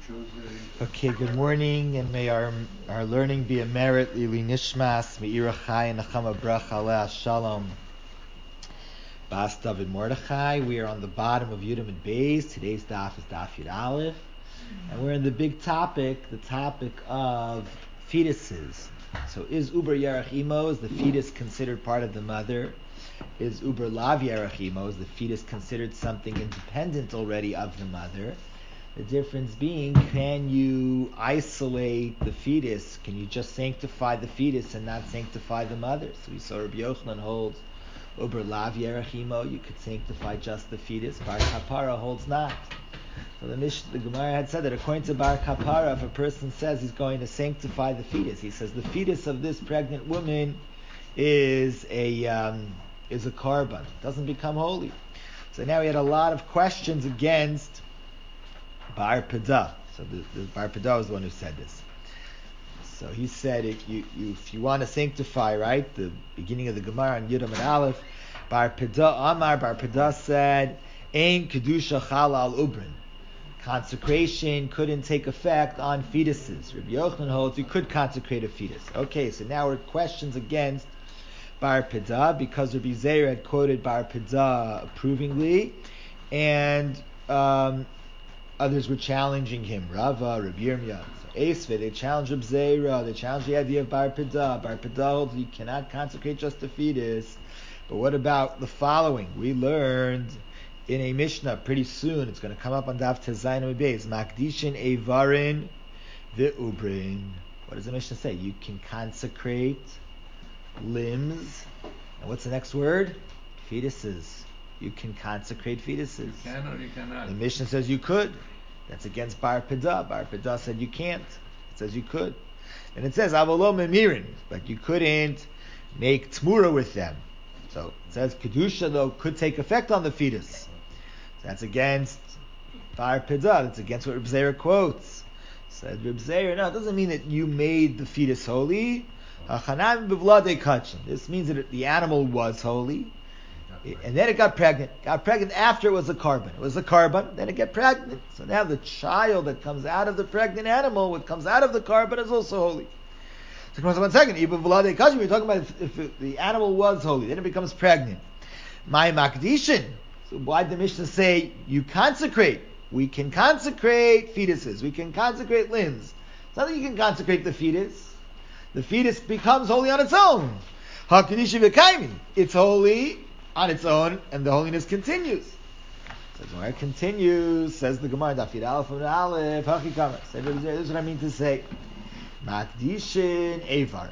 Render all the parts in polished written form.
Okay, good morning, and may our learning be a merit, Lili Nishmas, Me'ira Chai, and Nachama Bracha, Aleh Shalom, Bas David Mordechai. We are on the bottom of Yudam and Beis. Today's daf is daf Yud Aleph, and we're in the big topic, the topic of fetuses. So is Uber Yarach Imo, is the fetus considered part of the mother? Is Uber Lav Yarach Imo, is the fetus considered something independent already of the mother? The difference being, can you isolate the fetus? Can you just sanctify the fetus and not sanctify the mother? So we saw Rabbi Yochanan holds Uber Lav Yarach Imo, you could sanctify just the fetus. Bar Kapara holds not. So the Gemara had said that according to Bar Kapara, if a person says he's going to sanctify the fetus, he says the fetus of this pregnant woman is a carbon. It doesn't become holy. So now we had a lot of questions against Bar Pada. So the Bar Pada was the one who said this. So he said, if you want to sanctify, right, the beginning of the Gemara on Yudam and Aleph, Bar Pada said, Ein Kedusha Chala al Ubrin. Consecration couldn't take effect on fetuses. Rabbi Yochanan holds you could consecrate a fetus. Okay, so now we're questions against Bar Pada, because Rabbi Zeir had quoted Bar Pada approvingly, and others were challenging him. Rava, Rabbi Yirmiyah, so Esve, they challenged Rabbi Zeira, they challenged the idea of Bar Pada. Bar Pada holds you cannot consecrate just a fetus. But what about the following? We learned in a Mishnah pretty soon, it's going to come up on Daf Tezayin Beis, Makdishin Eivarin Ve'ubrin. What does the Mishnah say? You can consecrate limbs. And what's the next word? Fetuses. You can consecrate fetuses. You can or you cannot. The Mishnah says you could. That's against Bar Pada. Bar Pada said you can't. It says you could. And it says Avolo Memirin, but you couldn't make tmura with them. So it says Kedusha though could take effect on the fetus. So that's against Bar Pada. That's against what Reb Zeir quotes. Said Reb Zeir, no, it doesn't mean that you made the fetus holy. This means that the animal was holy. And then it got pregnant. Got pregnant after it was a carbon. It was a carbon, then it got pregnant. So now the child that comes out of the pregnant animal, what comes out of the carbon, is also holy. So 1 second, we're talking about if the animal was holy, then it becomes pregnant. My makdishin. So why did the Mishnah say you consecrate? We can consecrate fetuses. We can consecrate limbs. It's not that you can consecrate the fetus. The fetus becomes holy on its own. It's holy on its own, and the holiness continues. So the Gemara continues, says the Gemara, Daf Yud Aleph and Aleph, Hachikama. This is what I mean to say. Makdishin Eivar.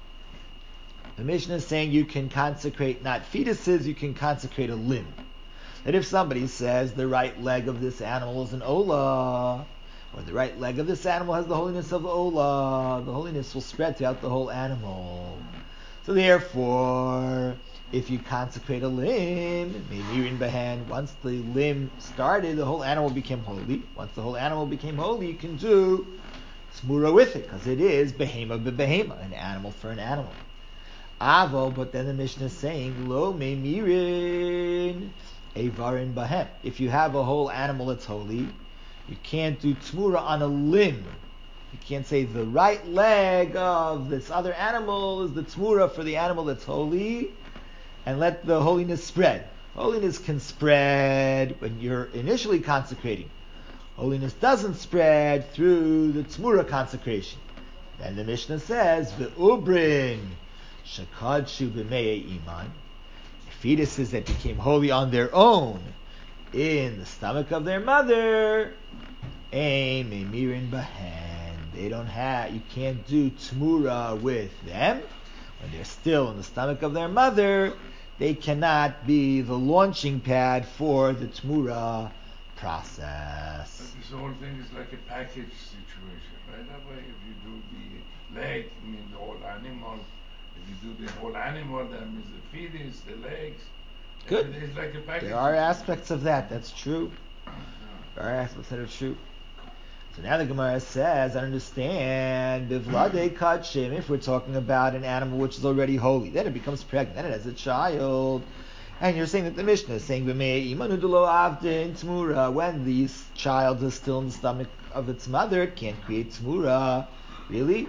The Mishnah is saying you can consecrate not fetuses, you can consecrate a limb. That if somebody says the right leg of this animal is an olah, or the right leg of this animal has the holiness of the olah, the holiness will spread throughout the whole animal. So therefore, if you consecrate a limb, maybe in Behan, once the limb started, the whole animal became holy. Once the whole animal became holy, you can do smura with it, because it is behema bebehema, an animal for an animal. Avo, but then the Mishnah is saying, lo memirin evarin bahem. If you have a whole animal that's holy, you can't do tmura on a limb. You can't say the right leg of this other animal is the tmura for the animal that's holy, and let the holiness spread. Holiness can spread when you're initially consecrating. Holiness doesn't spread through the tmura consecration. Then the Mishnah says, Ve'ubrin shakadshu b'mei iman. Fetuses that became holy on their own in the stomach of their mother, ein memirin bahen. You can't do tmura with them. When they're still in the stomach of their mother, they cannot be the launching pad for the tmura process. But this whole thing is like a package situation, right? That way, if you do the leg, I mean the whole animal. If you do the whole animal, that means the fetus, the legs. Good. It's like a package. There are aspects of that. That's true. There are aspects that are true. So now the Gemara says, I understand, bivlade kachim, if we're talking about an animal which is already holy, then it becomes pregnant, then it has a child, And you're saying that the Mishnah is saying when the child is still in the stomach of its mother, it can't create Tzmura. Really?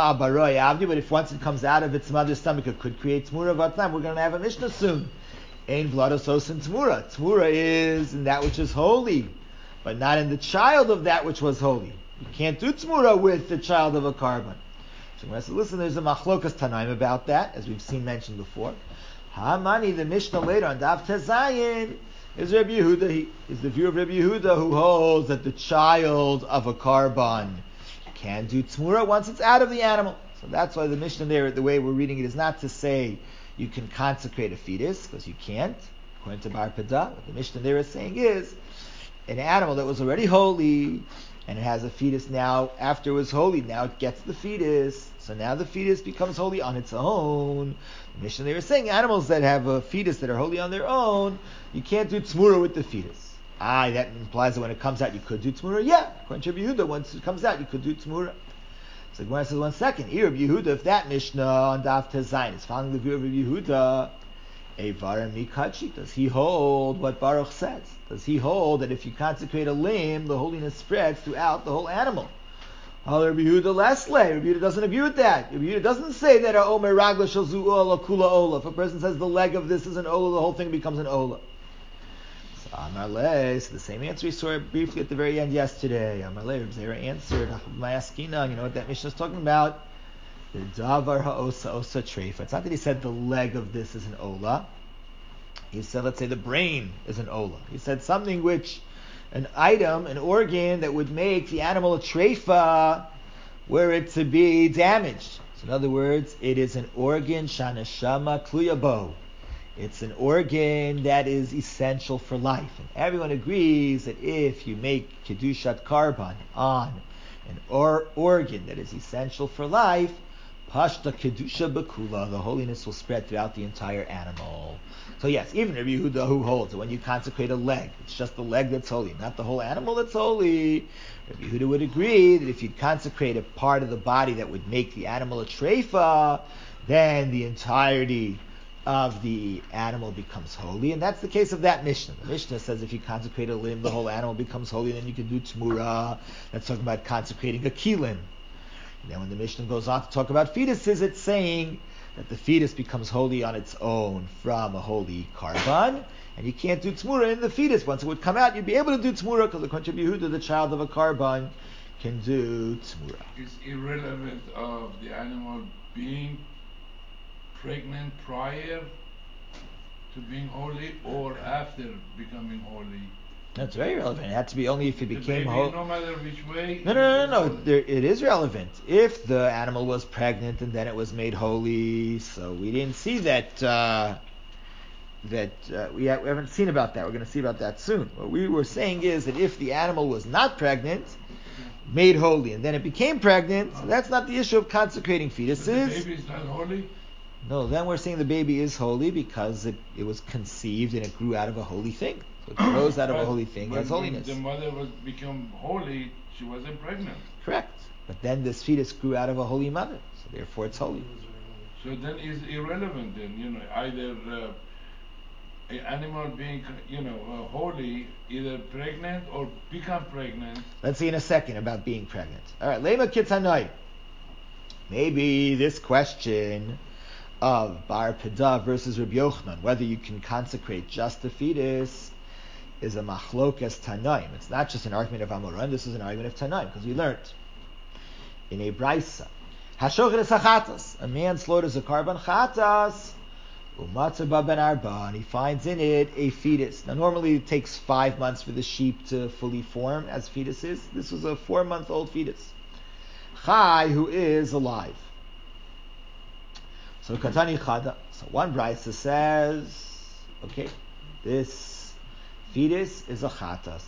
But if once it comes out of its mother's stomach, it could create Tzmura. We're going to have a Mishnah soon. Ein vladosos in Tzmura. Tzmura is in that which is holy, but not in the child of that which was holy. You can't do Tzmura with the child of a carbon. So when I say, listen, there's a machlokas tanaim about that, as we've seen mentioned before. Hamani, the Mishnah later on Daf Tezayin, is Rabbi Yehuda. Is the view of Rabbi Yehuda who holds that the child of a carbon can do Tzmura once it's out of the animal. So that's why the Mishnah there, the way we're reading it, is not to say you can consecrate a fetus, because you can't, according to Bar Pada. What the Mishnah there is saying is, an animal that was already holy, and it has a fetus now, after it was holy, now it gets the fetus, so now the fetus becomes holy on its own. The Mishnah there is saying animals that have a fetus that are holy on their own, you can't do Tzmura with the fetus. That implies that when it comes out you could do Tzmura. Yeah, according to Rabbi Yehuda, once it comes out you could do Tzmura. So Gemara says, 1 second, here Rabbi Yehuda, if that Mishnah on Daf Tezayin is following the view of Rabbi Yehuda, Eivara Mikachi, does he hold what Baruch says? Does he hold that if you consecrate a limb, the holiness spreads throughout the whole animal? Rabbi Yehuda Lesle. Rabbi Yehuda doesn't agree with that. Rabbi Yehuda doesn't say that a Omer Ragla Shalzu Ola Kula Ola. If a person says the leg of this is an Ola, the whole thing becomes an Ola. So Amar Le, so the same answer we saw briefly at the very end yesterday. Amar Le, Rabbi Zera answered, Mayaskina, you know what that Mishnah is talking about? The Davar Ha'osa Osa Treifa. It's not that he said the leg of this is an Ola. He said, let's say the brain is an Ola. He said something which, an item, an organ that would make the animal a treifa were it to be damaged. So in other words, it is an organ shanashama kluyabo. It's an organ that is essential for life. And everyone agrees that if you make kedushat karban on an organ that is essential for life, pashta kedusha bakula, the holiness will spread throughout the entire animal. So yes, even Rabbi Yehuda who holds that when you consecrate a leg, it's just the leg that's holy, not the whole animal that's holy. Rabbi Yehuda would agree that if you consecrate a part of the body that would make the animal a treifa, then the entirety of the animal becomes holy. And that's the case of that Mishnah. The Mishnah says if you consecrate a limb, the whole animal becomes holy, then you can do Tzmura. That's talking about consecrating a key limb. And then when the Mishnah goes on to talk about fetuses, it's saying that the fetus becomes holy on its own from a holy carbon, and you can't do Tzmura in the fetus. Once it would come out, you'd be able to do Tzmura, because according to Yehuda, the child of a carbon can do Tzmura. It's irrelevant of the animal being pregnant prior to being holy or after becoming holy. That's very relevant. It had to be only if it became holy. No matter which way. No. It is relevant. If the animal was pregnant and then it was made holy, so we didn't see that. We haven't seen about that. We're going to see about that soon. What we were saying is that if the animal was not pregnant, made holy, and then it became pregnant, so that's not the issue of consecrating fetuses. So the baby is not holy? No, then we're saying the baby is holy because it was conceived and it grew out of a holy thing. So it grows out of a holy thing, has holiness. When the mother become holy, she wasn't pregnant. Correct. But then this fetus grew out of a holy mother, so therefore it's holy. So then it's irrelevant then, either an animal being, holy, either pregnant or become pregnant. Let's see in a second about being pregnant. All right, Lema Kitsanoi. Maybe this question of Bar Pada versus Rabbi Yochanan, whether you can consecrate just the fetus, is a machlokas tanaim. It's not just an argument of Amoran, this is an argument of tanaim, because we learned in a brisa, Hashochet es hachatas, a man slaughters a carbon chatas, umatzah ben arba, and he finds in it a fetus. Now normally it takes 5 months for the sheep to fully form as fetuses. This was a 4-month-old fetus. Chai, who is alive. So Katani Chada. So one brisa says, okay, this fetus is a chatas.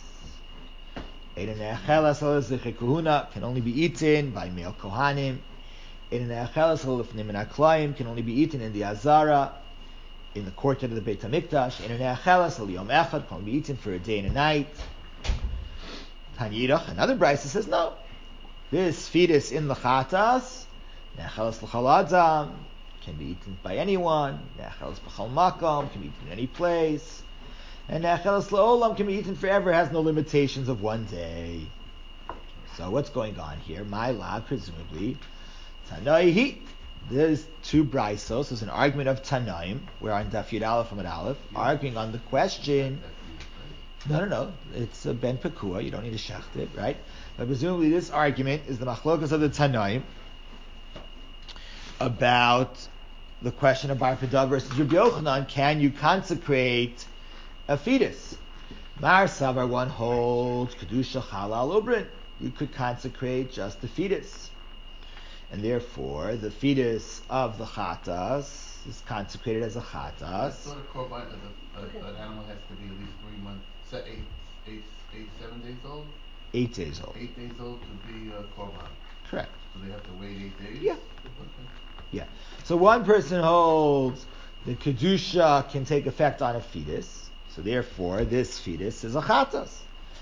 Can only be eaten by male kohanim. Can only be eaten in the azara, in the courtyard of the Beit HaMikdash. Can only be eaten for a day and a night. Tanirach, another brisa says no. This fetus in the chatas, can be eaten by anyone. Nechelas b'chol makom can be eaten in any place. And Nechelas la'olam can be eaten forever, has no limitations of one day. So what's going on here? My lab, presumably, Tanaihi. There's two braisos. There's an argument of Tanaim. We're on Daf Yud Aleph Amud Aleph, arguing on the question. No. It's a ben pekua. You don't need to shecht it, right? But presumably this argument is the machlokas of the Tanaim about the question of Bar Pedah versus Rabbi Yochanan. Can you consecrate a fetus? Mar Savar, one holds Kedusha Halal Ubrin. You could consecrate just the fetus. And therefore, the fetus of the chatas is consecrated as a chatas. I thought a korban, an animal has to be at least 3 months, 7 days old? 8 days old. 8 days old to be a korban. Correct. So they have to wait 8 days? Yeah. Okay. Yeah. So one person holds the kedusha can take effect on a fetus. So therefore, this fetus is a chatas.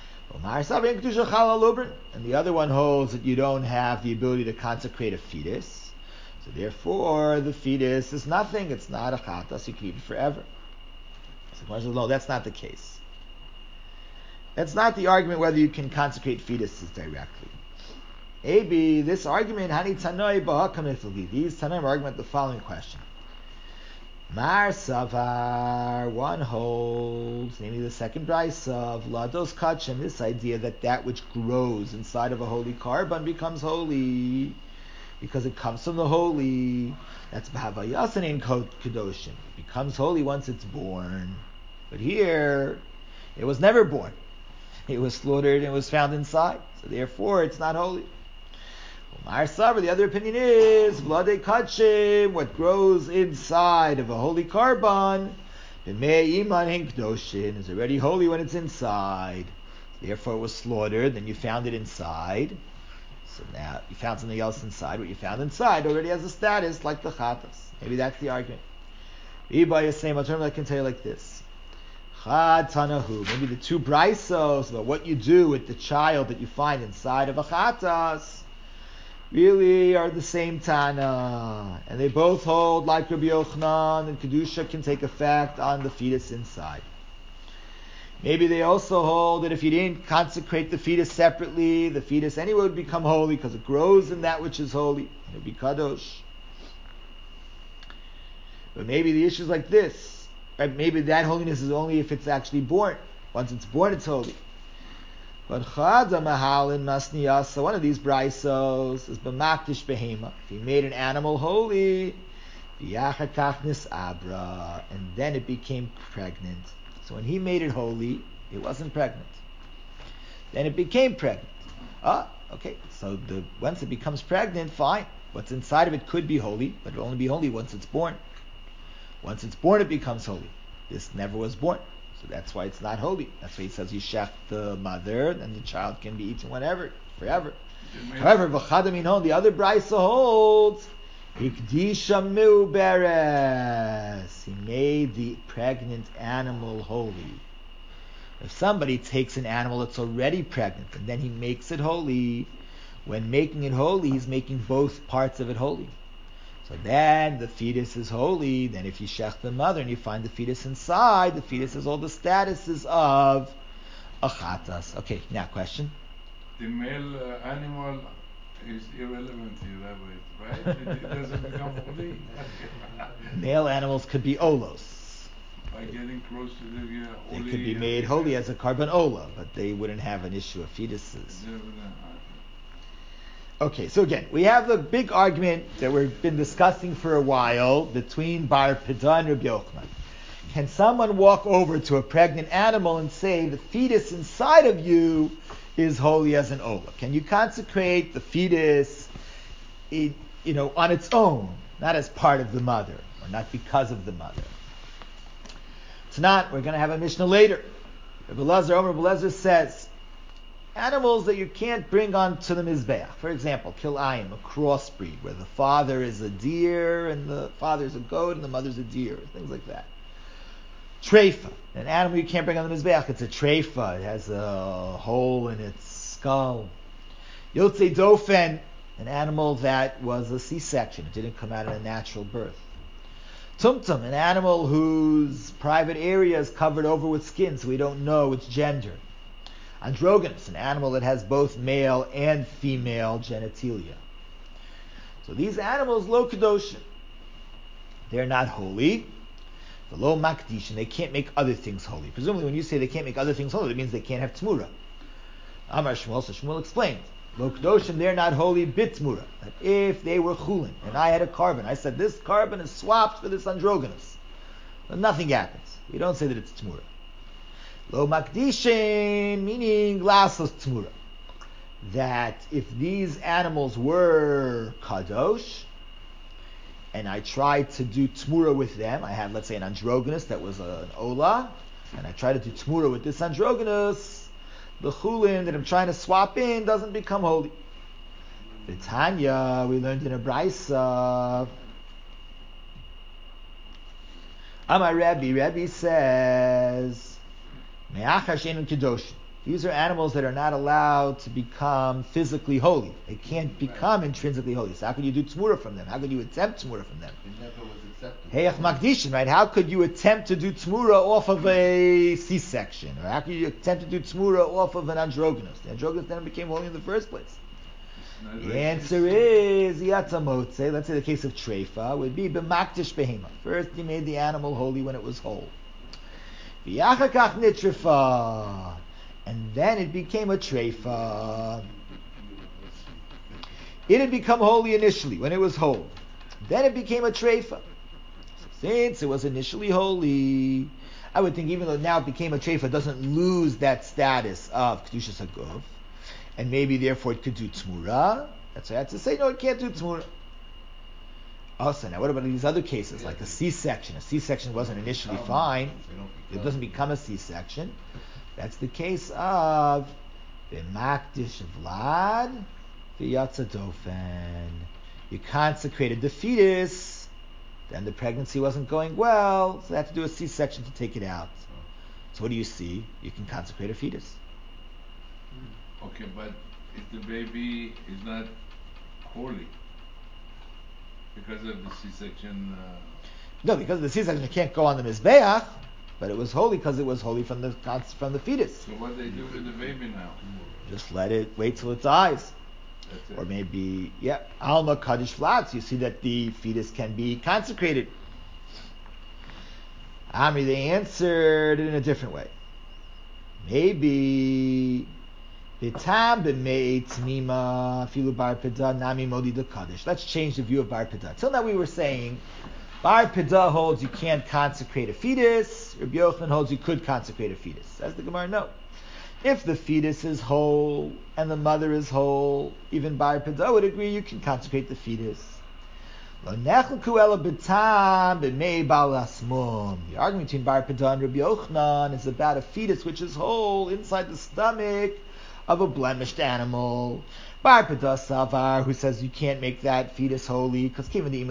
And the other one holds that you don't have the ability to consecrate a fetus. So therefore, the fetus is nothing. It's not a chatas. You can eat it forever. So the question is, no, that's not the case. That's not the argument whether you can consecrate fetuses directly. Maybe this argument, Hani Tanoi Ba'akam Nifli. These Tanoim argument the following question. Mar Savar, one holds, namely the second brisa of Lados Kachem, this idea that which grows inside of a holy korban becomes holy because it comes from the holy. That's B'havayasan in Kedoshim. It becomes holy once it's born. But here, it was never born. It was slaughtered and was found inside. So therefore, it's not holy. Mar Savar, the other opinion is Vladei Kachim, what grows inside of a holy korban, B'mei Iman Hin Kedoshin, is already holy when it's inside. Therefore, it was slaughtered. Then you found it inside. So now you found something else inside. What you found inside already has a status like the chatas. Maybe that's the argument. Iba is saying, I can tell you like this. Chad Tanahu. Maybe the two braisos about what you do with the child that you find inside of a chatas really are the same Tana, and they both hold like Rabbi Yochanan, and Kedusha can take effect on the fetus inside. Maybe they also hold that if you didn't consecrate the fetus separately, the fetus anyway would become holy because it grows in that which is holy. It would be kadosh. But maybe the issue is like this, right? Maybe that holiness is only if it's actually born. Once it's born, it's holy. But Chada Mahal in Masniyasa, one of these braisos is B'makdish Behema. If he made an animal holy, V'yachakachnis Abra, and then it became pregnant. So when he made it holy, it wasn't pregnant. Then it became pregnant. Okay. So once it becomes pregnant, fine. What's inside of it could be holy, but it'll only be holy once it's born. Once it's born, it becomes holy. This never was born. So that's why it's not holy. That's why he says you shech the mother, and the child can be eaten whenever, forever. However, v'chadamin, the other brisa holds, hikdisha beres. He made the pregnant animal holy. If somebody takes an animal that's already pregnant and then he makes it holy, when making it holy, he's making both parts of it holy. So then the fetus is holy. Then if you shech the mother and you find the fetus inside, the fetus has all the statuses of a chatas. Okay, now question. The male animal is irrelevant here, right? It doesn't become holy. Male animals could be olos. By getting close to the holy. They could be made holy as a korban ola, but they wouldn't have an issue of fetuses. Okay, so again, we have the big argument that we've been discussing for a while between Bar Pedah and Rabbi Yochanan. Can someone walk over to a pregnant animal and say the fetus inside of you is holy as an ola? Can you consecrate the fetus, on its own, not as part of the mother, or not because of the mother? Tonight, we're going to have a Mishnah later. Rabbi Elazar says, animals that you can't bring onto the Mizbeach. For example, kilayim, a crossbreed, where the father is a deer and the father's a goat and the mother's a deer, things like that. Treifa, an animal you can't bring on the Mizbeach. It's a treifa. It has a hole in its skull. Yotzei dofen, an animal that was a C-section. It didn't come out of a natural birth. Tumtum, an animal whose private area is covered over with skin, so we don't know its gender. Androgynous, an animal that has both male and female genitalia. So these animals, lo kadoshim, they're not holy. The lo makdishin, they can't make other things holy. Presumably, when you say they can't make other things holy, it means they can't have tmura. Amar Shmuel, so Shmuel explained, lo kadoshim, they're not holy bitmura. That if they were chulin, and I had a carbon, I said this carbon is swapped for this androgynous, then nothing happens. We don't say that it's tmura. Lo makdishin, meaning lasos tmura. That if these animals were kadosh, and I tried to do tmura with them, I had, let's say, an androgynous that was an ola, and I tried to do tmura with this androgynous, the chulin that I'm trying to swap in doesn't become holy. The Tanya, we learned in a Braisa, Amar Rebbe says, Me'achar she'einu kedoshim. These are animals that are not allowed to become physically holy. They can't become intrinsically holy. So how could you do tmura from them? How could you attempt tmura from them? It never was accepted. Heyach makdishin, right? How could you attempt to do tmura off of a C-section? Or how could you attempt to do tmura off of an androgynous? The androgynous then became holy in the first place. The answer is yatzamotze. Let's say the case of treifa would be b'makdish behema. First, he made the animal holy when it was whole. V'yachakach nitrifa. And then it became a treifa. It had become holy initially when it was whole. Then it became a treifa. So since it was initially holy, I would think even though now it became a treifa, it doesn't lose that status of kedushas haguf, and maybe therefore it could do tmura. That's why I had to say no, it can't do tmura. Also, now what about these other cases like a C-section? A C-section wasn't initially fine. It doesn't become a C-section. That's the case of B'makdish Vlad V'yatzadofen. You consecrated the fetus, then the pregnancy wasn't going well, so they had to do a C-section to take it out. So what do you see? You can consecrate a fetus. Okay, but if the baby is not holy because of the C-section... No, because of the C-section you can't go on the Mizbeach, but it was holy because it was holy from the fetus. So what do they do with the baby now? Just let it wait till it dies. That's it. Or maybe, Alma Kaddish Flats, you see that the fetus can be consecrated. Amri, they answered it in a different way. Maybe Bitam b'mei tmima filu bar peda nami modi de Kaddish. Let's change the view of bar peda. Till now we were saying bar peda holds you can't consecrate a fetus. Rabbi Yochanan holds you could consecrate a fetus. As the Gemara, no. If the fetus is whole and the mother is whole, even bar peda would agree you can consecrate the fetus. The argument between bar peda and Rabbi Yochanan is about a fetus which is whole inside the stomach of a blemished animal. Bar peda savar, who says you can't make that fetus holy because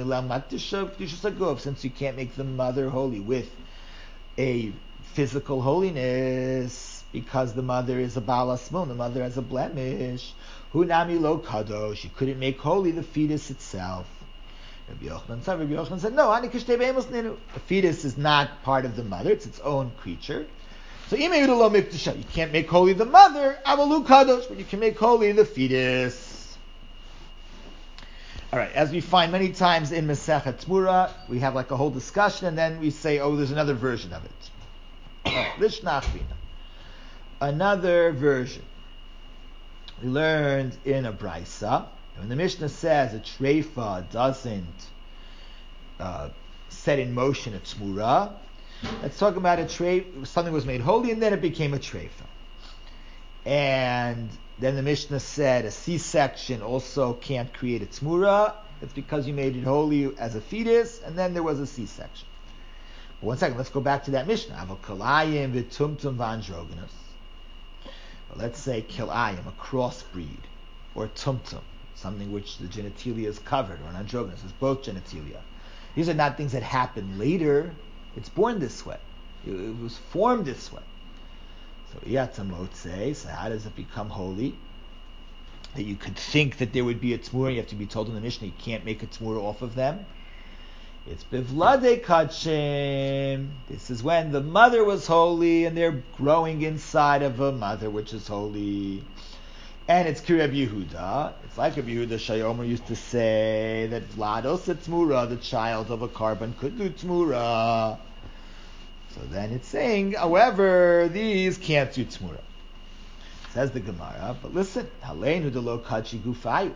since you can't make the mother holy with a physical holiness because the mother is a balas moon, the mother has a blemish. Hunami lo kadosh, you couldn't make holy the fetus itself. Rabbi Yochanan said, no, the fetus is not part of the mother, it's its own creature. So you can't make holy the mother, avalu kadosh, but you can make holy the fetus. Alright, as we find many times in Masechet Tmura, we have like a whole discussion and then we say, oh, there's another version of it. Lishnachbina. Another version. We learned in a Braisa, when the Mishnah says a treifa doesn't set in motion a tmura, let's talk about a treifa, something was made holy and then it became a treifa. And then the Mishnah said a C-section also can't create a tmura. It's because you made it holy as a fetus and then there was a C-section. But one second, let's go back to that Mishnah. Avokalayim v'tumtum v'androgynous. Let's say kilayim, a crossbreed, or tumtum, something which the genitalia is covered, or an androgynous is both genitalia. These are not things that happen later. It's born this way. It was formed this way. So yatzamotze, so how does it become holy? That you could think that there would be a tmura, you have to be told in the Mishnah you can't make a tmura off of them. It's bivlade kachim. This is when the mother was holy and they're growing inside of a mother which is holy. And it's Kireb Yehuda. It's like Rabbi Yehuda Shayomer used to say that Vlados Tzmura, the child of a carbon, could do Tzmura. So then it's saying, however, these can't do Tzmura. Says the Gemara, but listen, Haleinu delo kachi gufayu.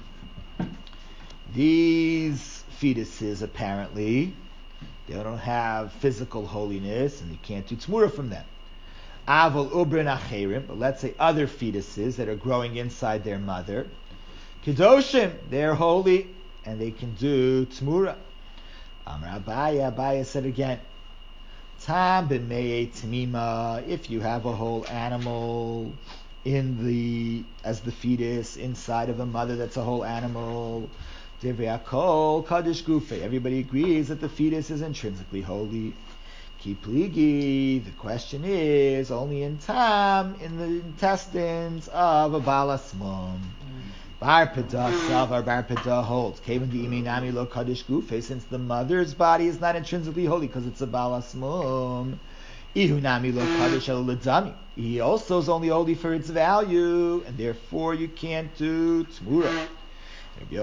These fetuses, apparently, they don't have physical holiness, and you can't do Tzmura from them. Aval ubrin acherim, but let's say other fetuses that are growing inside their mother, kedoshim, they're holy and they can do tmura. Amar Abaya said again, tam b'mei tmima, if you have a whole animal as the fetus inside of a mother that's a whole animal, divrei hakol kadosh gufei, everybody agrees that the fetus is intrinsically holy. Kipligi, the question is only in tam, in the intestines of a balasmum. Bar Pada Savar Bar Pada holds. Kevin the Iminami Lo Kaddish Gufe, since the mother's body is not intrinsically holy because it's a balasmum. Ihunami Lo Kaddish El Ladami. He also is only holy for its value, and therefore you can't do Tmura. The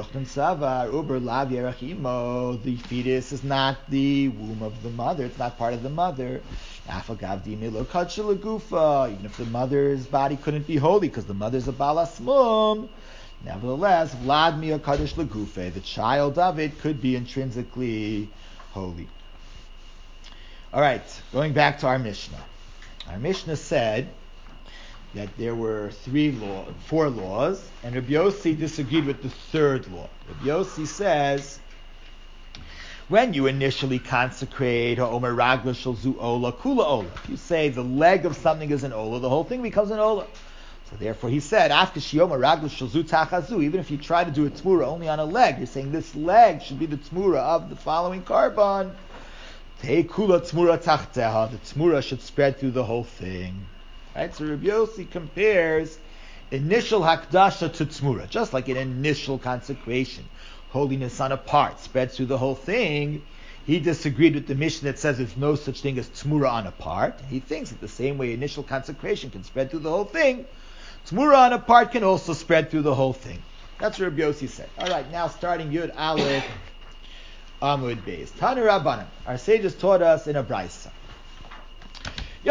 fetus is not the womb of the mother, it's not part of the mother. Even if the mother's body couldn't be holy because the mother's a balasmum, nevertheless, the child of it could be intrinsically holy. Alright, going back to our Mishnah. Our Mishnah said that there were 4 laws, and Rabbi Yossi disagreed with the 3rd law. Rabbi Yossi says, when you initially consecrate Omer Ragla Shalzu Ola Kula Ola, if you say the leg of something is an Ola, the whole thing becomes an Ola. So therefore he said, Afkashi Omer Ragla Shalzu Tachazu, even if you try to do a Tmura only on a leg, you're saying this leg should be the Tmura of the following carbon. Te Kula Tmura Tachteha, the Tmura should spread through the whole thing. Right, so Rabbi Yossi compares initial hakdasha to tzmura, just like an initial consecration, holiness on a part spreads through the whole thing. He disagreed with the Mishnah that says there's no such thing as tzmura on a part. He thinks that the same way initial consecration can spread through the whole thing, tzmura on a part can also spread through the whole thing. That's what Rabbi Yossi said. All right, now starting Yud Aleph Amud Beis. Tanu Rabbanan, our sages taught us in a brayso. You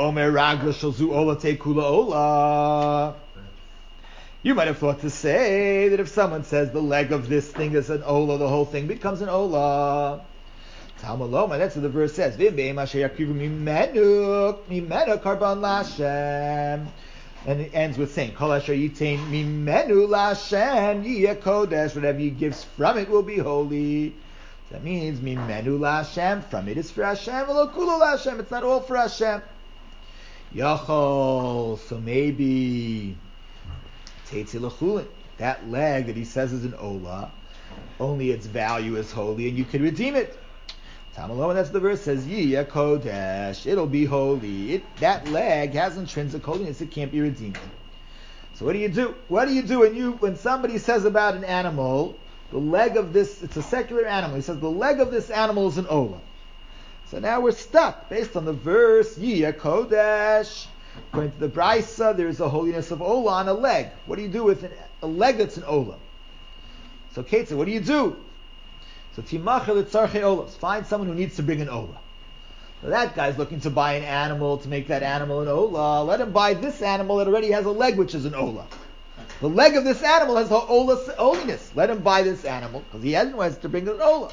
might have thought to say that if someone says the leg of this thing is an ola, the whole thing becomes an ola. Talmaloma, that's what the verse says. And it ends with saying, whatever you give from it will be holy. That means mimenu la'Hashem, from it is for Hashem, v'lo kulo la'Hashem, it's not all for Hashem. Yachol, so maybe teitzi l'chulin, that leg that he says is an ola, only its value is holy, and you can redeem it. Tamaloma, that's the verse says, Yiyah kodesh, it'll be holy. That leg has intrinsic holiness, it can't be redeemed. So what do you do? What do you do when somebody says about an animal, the leg of this, it's a secular animal. He says the leg of this animal is an ola. So now we're stuck based on the verse Yiyah Kodesh. According to the Brisa, there is a holiness of ola on a leg. What do you do with a leg that's an ola? So Kate said, what do you do? So Timachel Tzarchei Olos. Find someone who needs to bring an ola. So that guy's looking to buy an animal to make that animal an ola. Let him buy this animal that already has a leg which is an ola. The leg of this animal has holiness. Let him buy this animal because he has to bring an ola.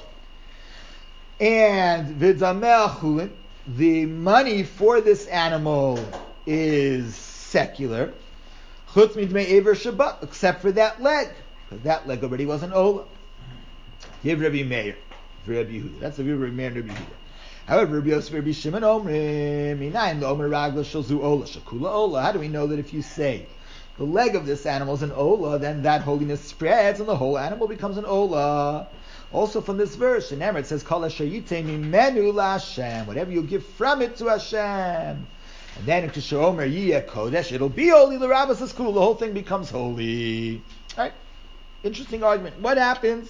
And the money for this animal is secular, except for that leg, because that leg already was an ola. Give Rabbi Meir for Rabbi Yehuda. That's the Rabbi Meir and Rabbi Yehuda. However, Rabbi Yosef, Rabbi Shimon Omrim, how do we know that if you say the leg of this animal is an ola, then that holiness spreads and the whole animal becomes an ola? Also from this verse, in Emor it says, Kol asher yitei mimenu la'Hashem, whatever you give from it to Hashem. And then in Kishomer Yiyah Kodesh, it'll be holy, l'Rabbas is cool, the whole thing becomes holy. Alright, interesting argument. What happens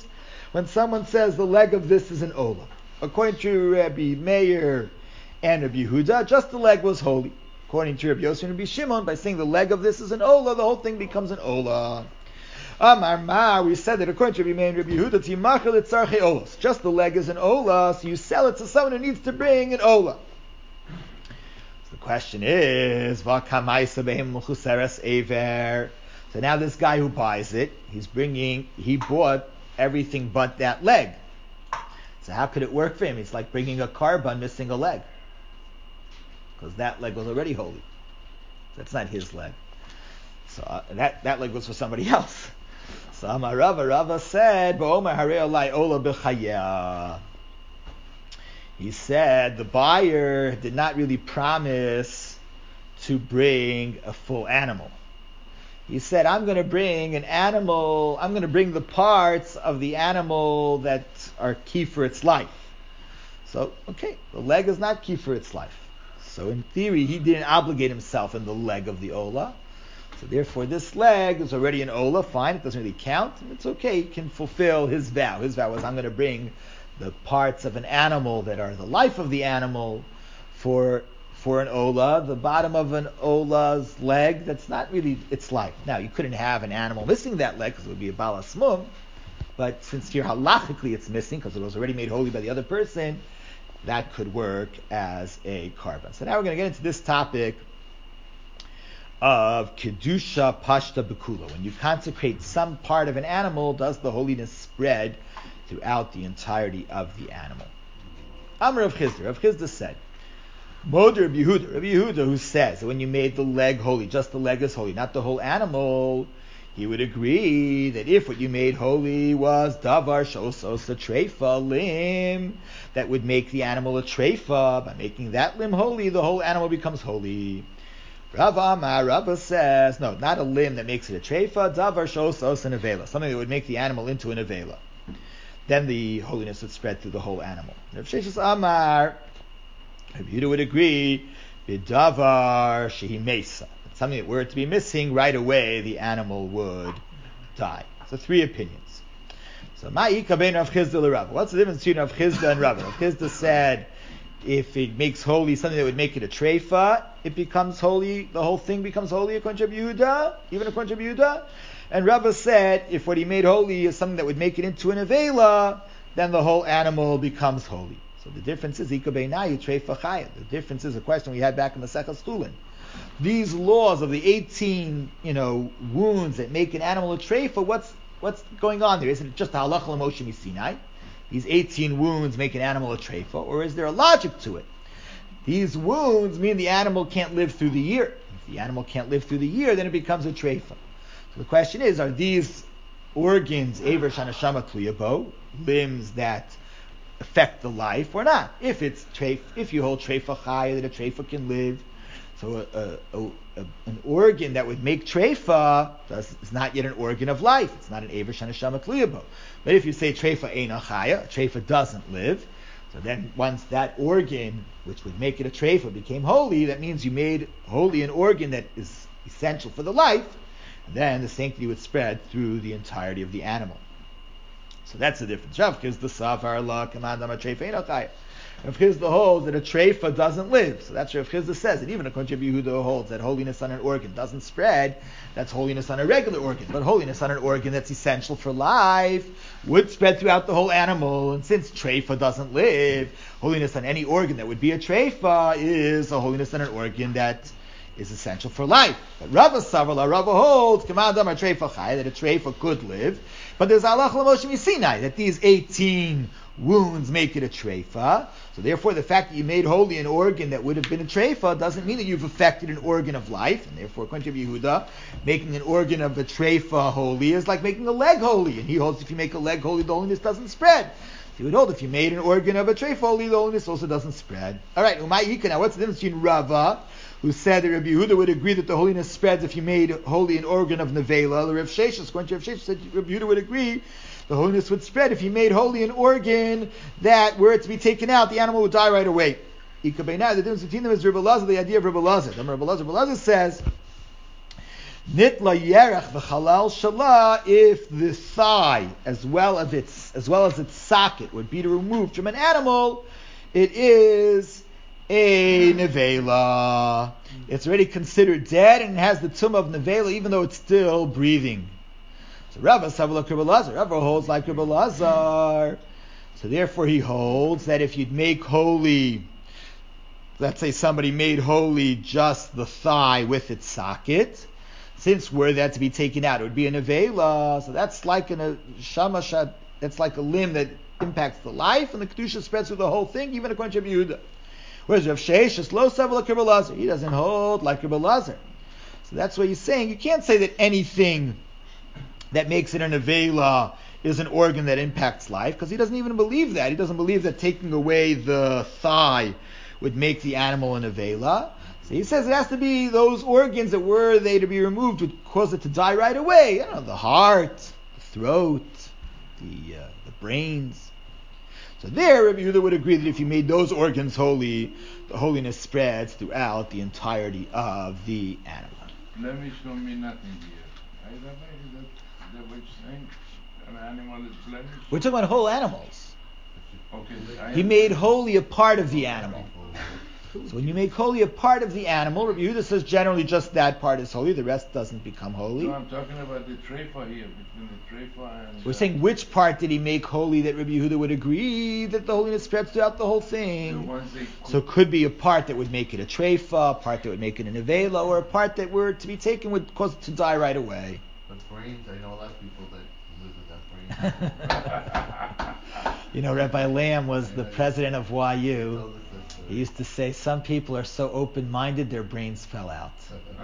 when someone says the leg of this is an ola. According to Rabbi Meir and Rabbi Yehuda, just the leg was holy. According to Rabbi Yossi and Rabbi Shimon, by saying the leg of this is an ola, the whole thing becomes an ola. Amar Ma, we said that according to Rabbi Meir and Rabbi Yehuda, timachel etzarchei olos. Just the leg is an ola, so you sell it to someone who needs to bring an ola. So the question is, v'kamaisa behem l'chuseres ever. So now this guy who buys it, he bought everything but that leg. So how could it work for him? It's like bringing a carbon missing a leg, because that leg was already holy. That's not his leg. So that leg was for somebody else. So Amar Rava said, "Ba'omer harei olai ola b'chayah." He said the buyer did not really promise to bring a full animal. He said, I'm going to bring an animal, I'm going to bring the parts of the animal that are key for its life. So, okay, the leg is not key for its life. So in theory, he didn't obligate himself in the leg of the ola. So therefore, this leg is already an ola, fine, it doesn't really count. It's okay, he can fulfill his vow. His vow was, I'm going to bring the parts of an animal that are the life of the animal for an ola. The bottom of an ola's leg, that's not really its life. Now, you couldn't have an animal missing that leg because it would be a balas mum, but since here halachically it's missing because it was already made holy by the other person, that could work as a carbon. So now we're going to get into this topic of kedusha pashta bekula. When you consecrate some part of an animal, does the holiness spread throughout the entirety of the animal? Amar Rav Chisda said, Moder Rabbi Yehuda, who says that when you made the leg holy, just the leg is holy, not the whole animal, he would agree that if what you made holy was davar shosos a treifa limb, that would make the animal a treifa. By making that limb holy, the whole animal becomes holy. Rava says, no, not a limb that makes it a treifa, davar shosos an avela, something that would make the animal into an avela. Then the holiness would spread through the whole animal. Rav Sheshis Amar, Rabbi Yehuda would agree, bidavar shehi mesa. Something that were to be missing right away, the animal would die. So three opinions. So ma'ika bein Rav Chisda l'Rava. What's the difference between Rav Chisda and Rava? Rav Chisda said, if it makes holy something that would make it a treifa, it becomes holy, the whole thing becomes holy according to Rabbi Yehuda, even according to Rabbi Yehuda. And Rava said, if what he made holy is something that would make it into an avela, then the whole animal becomes holy. So the difference is, the difference is a question we had back in the Masechas Chulin. These laws of the 18, wounds that make an animal a treifa, what's going on there? Isn't it just a halacha l'Moshe Sinai? These 18 wounds make an animal a treifa, or is there a logic to it? These wounds mean the animal can't live through the year. If the animal can't live through the year, then it becomes a treifa. So the question is, are these organs Eiver Shanashama Tliyabo, limbs that affect the life, or not? If you hold treifa chaya, that a treifa can live, so an organ that would make treifa is not yet an organ of life. It's not an Eiver Shanashama Tliyabo. But if you say treifa eina chaya, a treifa doesn't live, so then once that organ, which would make it a treifa, became holy, that means you made holy an organ that is essential for the life, and then the sanctity would spread through the entirety of the animal. So that's the difference. Rav Chisda savar la command a treifa eina chaya. Rav Chisda holds that a treifa doesn't live. So that's what Rav Chisda says. And even according to Rabbi Yehuda holds that holiness on an organ doesn't spread. That's holiness on a regular organ. But holiness on an organ that's essential for life would spread throughout the whole animal. And since treifa doesn't live, holiness on any organ that would be a treifa is a holiness on an organ that is essential for life. But Rava Savala, Rava holds, Kamandam a treifa chai, that a treifa could live. But there's halach l'Moshe Sinai, that these 18 wounds make it a treifa. So therefore, the fact that you made holy an organ that would have been a treifa doesn't mean that you've affected an organ of life. And therefore, according to Yehuda, making an organ of a treifa holy is like making a leg holy. And he holds if you make a leg holy, the holiness doesn't spread. So he would hold if you made an organ of a treifa holy, the holiness also doesn't spread. All right, now what's the difference between Rava, who said that Rabbi Yehuda would agree that the holiness spreads if you made holy an organ of nevela? The Rav Sheshis, according to Rav Sheshis, said Rabbi Yehuda would agree the holiness would spread if you made holy an organ that, were it to be taken out, the animal would die right away. The difference between them is Rabbi Lazar, the idea of Rabbi Lazar. Rabbi Lazar says Nitla yerech v'chalal shala, if the thigh as well as its socket would be removed from an animal, it is a nevela. It's already considered dead and it has the tumah of nevela even though it's still breathing. So Rava holds like Rabbi Lazar. So therefore he holds that if you'd make holy, let's say somebody made holy just the thigh with its socket, since were that to be taken out, it would be a nevela. So that's like a shamashat. That's like a limb that impacts the life, and the kedusha spreads through the whole thing, even according to Rabbi Yehuda. Whereas Rav Sheish is lo sav like Rabbi Lazar. He doesn't hold like Rabbi Lazar. So that's what he's saying. You can't say that anything that makes it a nevela is an organ that impacts life, because he doesn't even believe that. He doesn't believe that taking away the thigh would make the animal a nevela. So he says it has to be those organs that were they to be removed would cause it to die right away. I don't know, the heart, the throat, the brains. So there, Rabbi Yehuda would agree that if you made those organs holy, the holiness spreads throughout the entirety of the animal. Blemish don't mean nothing here. Right, Rabbi? That what you're saying? An animal is blemished? We're talking about whole animals. Okay. He made holy a part of the animal. So when you make holy a part of the animal, Rabbi Yehuda says generally just that part is holy, the rest doesn't become holy. No, I'm talking about the treifa here, between the treifa and... We're saying which part did he make holy that Rabbi Yehuda would agree that the holiness spreads throughout the whole thing? So it could be a part that would make it a treifa, a part that would make it a nevela, or a part that were to be taken would cause it to die right away. But brains, I know a lot of people that live with that brain. You know, Rabbi Lamb was the president of YU. He used to say, some people are so open-minded, their brains fell out.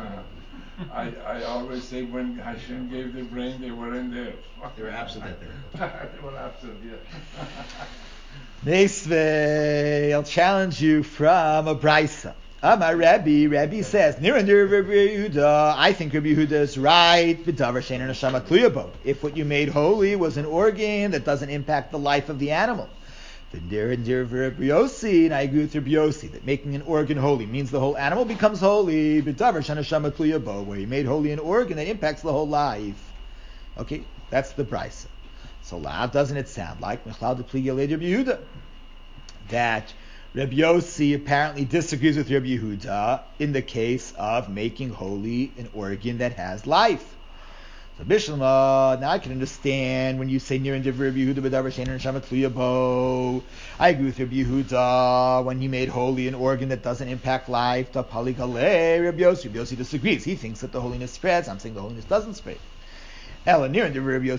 I always say when Hashem gave the brain, they weren't there. They were absent at there. They were absent, yeah. Meisvei, I'll challenge you from a brisa. Amar Rabbi says, Nirandir Rabbi Yehuda, I think Rabbi Yehuda is right. B'davar she'eino neshama tluya bo. If what you made holy was an organ that doesn't impact the life of the animal. Nirandir Rabbi Yossi, and I agree with Rabbi Yossi that making an organ holy means the whole animal becomes holy. B'davar she'eino neshama tluya bo, where you made holy an organ that impacts the whole life. Okay, that's the brisa. So lav, doesn't it sound like Mechlal Depliga Le Rabbi Yehuda that Rabbi Yossi apparently disagrees with Rabbi Yehuda in the case of making holy an organ that has life. So Bishlama, now I can understand when you say near and Rabbi Yehuda b'davar she'eino neshama tluya bo. I agree with Rabbi Yehuda when he made holy an organ that doesn't impact life. Tapali Galei, Rabbi Yossi disagrees. He thinks that the holiness spreads. I'm saying the holiness doesn't spread. But I agree with Rabbi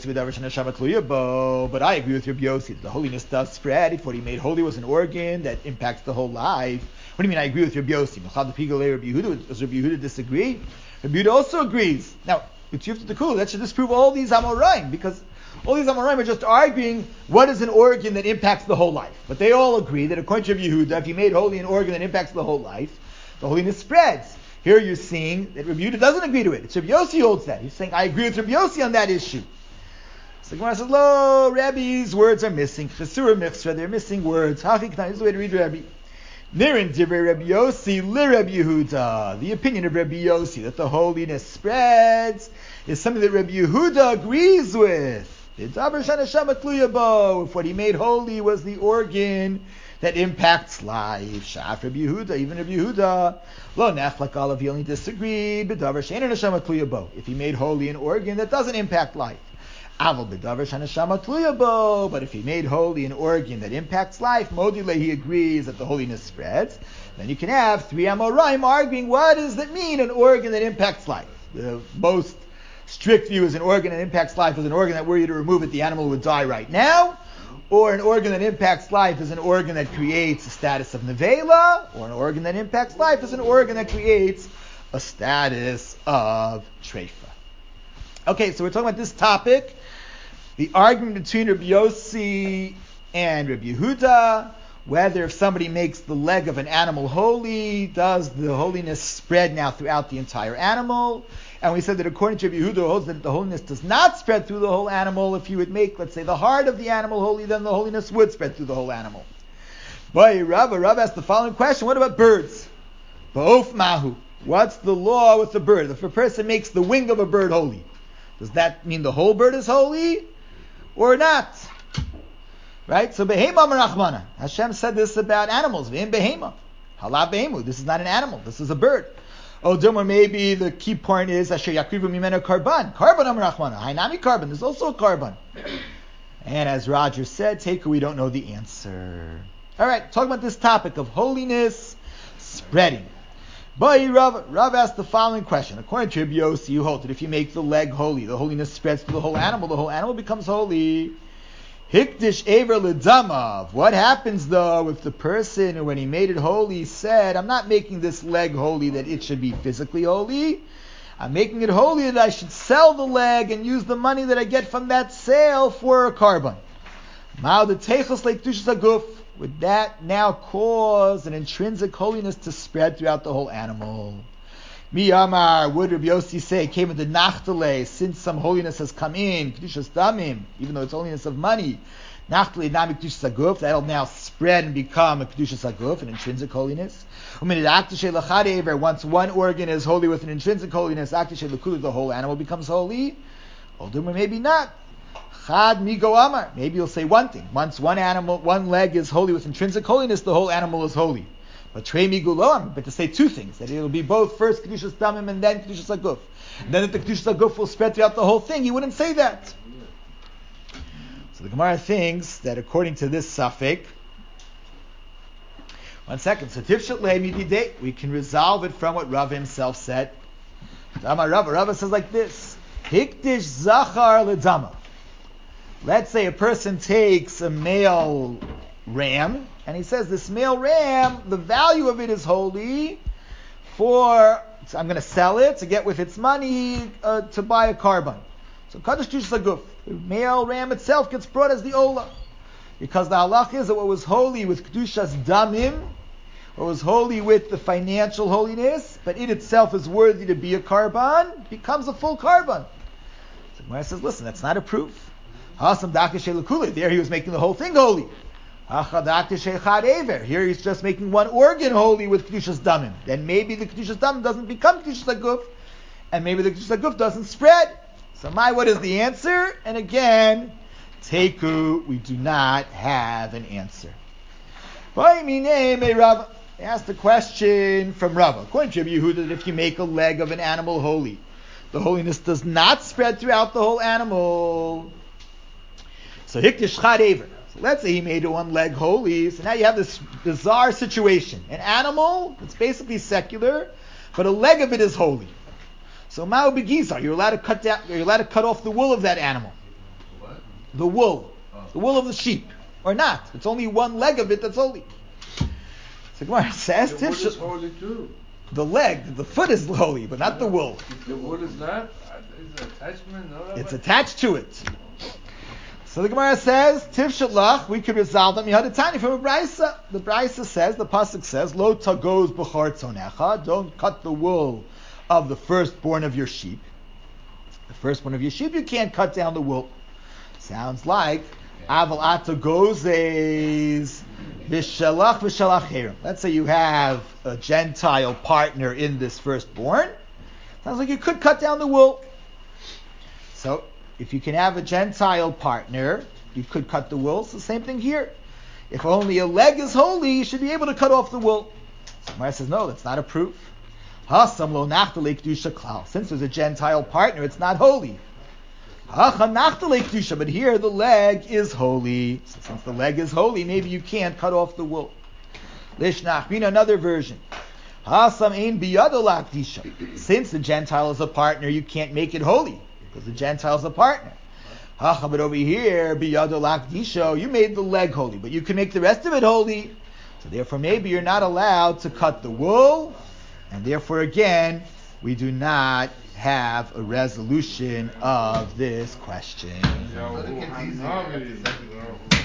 Yossi that the holiness does spread. If what he made holy was an organ that impacts the whole life. What do you mean I agree with Rabbi Yossi? Does Rabbi Yehuda disagree? Rabbi Yehuda also agrees. Now, it's Yufta Tekulu, that should disprove all these Amoraim, because all these Amoraim are just arguing what is an organ that impacts the whole life. But they all agree that according to Rabbi Yehuda, if you made holy an organ that impacts the whole life, the holiness spreads. Here you're seeing that Rabbi Yehuda doesn't agree to it. It's Rabbi Yossi holds that. He's saying, I agree with Rabbi Yossi on that issue. So the Gemara says, lo, Rabbi's words are missing. Chesura michsra, they're missing words. This is the way to read Rabbi. Nirin divrei Rabbi Yossi li Rabbi Yehuda. The opinion of Rabbi Yossi that the holiness spreads is something that Rabbi Yehuda agrees with. If what he made holy was the organ that impacts life. Shaf Rabbi Yehuda, even Rabbi Yehuda, lo nachlak olav, he only disagreed. B'davar she'eino neshama tluya bo. If he made holy an organ that doesn't impact life. Aval b'davar she'neshama tluya bo. But if he made holy an organ that impacts life, modile, he agrees that the holiness spreads. Then you can have three Amoraim arguing, what does that mean, an organ that impacts life? The most strict view is an organ that impacts life is an organ that were you to remove it, the animal would die right now. Or an organ that impacts life is an organ that creates a status of nevela, or an organ that impacts life is an organ that creates a status of treifa. Okay, so we're talking about this topic, the argument between Rabbi Yossi and Rabbi Yehuda, whether if somebody makes the leg of an animal holy, does the holiness spread now throughout the entire animal? And we said that according to Rabbi Yehuda holds that the holiness does not spread through the whole animal. If you would make, let's say, the heart of the animal holy, then the holiness would spread through the whole animal. Boy, Rav asked the following question: what about birds? Ba'of mahu. What's the law with the bird? If a person makes the wing of a bird holy, does that mean the whole bird is holy or not? Right? So behema merachmana. Hashem said this about animals. V'im behema. Hala behemu. This is not an animal. This is a bird. Or maybe the key point is asher yakrivu mimenu karban. Karban merachmana. Hainami karban. There's also a karban. And as Roger said, we don't know the answer. All right, talking about this topic of holiness spreading. But Rav asked the following question. According to Rabbi Yossi, you hold that if you make the leg holy, the holiness spreads to the whole animal becomes holy. Hikdish Ever L'Damav. What happens though if the person, when he made it holy, said, I'm not making this leg holy that it should be physically holy. I'm making it holy that I should sell the leg and use the money that I get from that sale for a karban. Would that now cause an intrinsic holiness to spread throughout the whole animal? Miyamar, would Rabbi Yossi say, came into Nachtale, since some holiness has come in, Kedushas Damim, even though it's holiness of money, Nachtale Nami Kedushas Aguf, that'll now spread and become a Kedushas Aguf, an intrinsic holiness. Once one organ is holy with an intrinsic holiness, the whole animal becomes holy. Or maybe not. Chad Migo Amar. Maybe you'll say one thing. Once one leg is holy with intrinsic holiness, the whole animal is holy. But Trei Migo Loam, but to say two things, that it'll be both first Kedushas Damim and then Kedushas Aguf. And then that the Kedushas Aguf will spread throughout the whole thing, he wouldn't say that. So the Gemara thinks that according to this suffix, one second. So Tifshat Le'emididei, we can resolve it from what Rav himself said. Rava says like this: Hikdish Zachar L'Dama. Let's say a person takes a male ram, and he says this male ram, the value of it is holy so I'm going to sell it to get with its money to buy a karban. So Kadosh Kedushas Aguf, the male ram itself gets brought as the ola. Because the halach is that what was holy with Kedushas Damim, what was holy with the financial holiness, but it itself is worthy to be a karban, becomes a full karban. So Gemara says, listen, that's not a proof. There he was making the whole thing holy. Here he's just making one organ holy with Kedushas Damim. Then maybe the Kedushas Damim doesn't become Kedushas Aguf, and maybe the Kedushas Aguf doesn't spread. So what is the answer? And again, Teku, we do not have an answer. They asked the question from Rava. According to Rabbi Yehuda, that if you make a leg of an animal holy, the holiness does not spread throughout the whole animal. So Hikdish Chad Ever. So let's say he made one leg holy. So now you have this bizarre situation. An animal, it's basically secular, but a leg of it is holy. So Ma'u Begizar, you're allowed to cut off the wool of that animal. What? The wool. The wool of the sheep. Or not. It's only one leg of it that's holy. So Gemara says, the wood is holy too. The leg, the foot is holy, but not the wool. The wood is not? Is an attachment? No, it's attached to it. So the Gemara says, Tifshat Lach, we could resolve them. You had a tiny from a Brisa. The Brisa says, the Pasuk says, Lo tagoz b'char tzonecha, don't cut the wool of the firstborn of your sheep. The firstborn of your sheep, you can't cut down the wool. Sounds like, Aval atagozes v'shalach v'shalach herim. Let's say you have a Gentile partner in this firstborn. Sounds like you could cut down the wool. So, if you can have a Gentile partner, you could cut the wool. It's the same thing here. If only a leg is holy, you should be able to cut off the wool. So Gemara says, no, that's not a proof. Since there's a Gentile partner, it's not holy. But here the leg is holy. So since the leg is holy, maybe you can't cut off the wool. Another version. Since the Gentile is a partner, you can't make it holy, because the Gentile is a partner. But over here, you made the leg holy, but you can make the rest of it holy. So therefore maybe you're not allowed to cut the wool, and therefore again, we do not have a resolution of this question. So it gets easier after second.